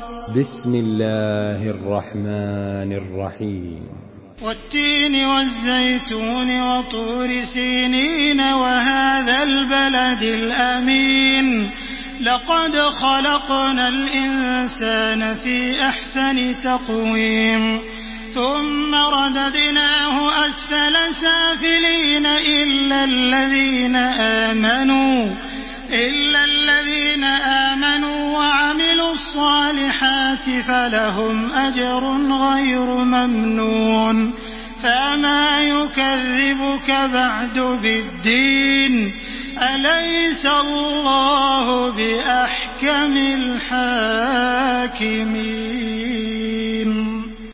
بسم الله الرحمن الرحيم والتين والزيتون وطور سينين وهذا البلد الأمين لقد خلقنا الإنسان في أحسن تقويم ثم رددناه أسفل سافلين إلا الذين آمنوا وعملوا الصالحات فلهم أجر غير ممنون فما يكذبك بعد بالدين أليس الله بأحكم الحاكمين.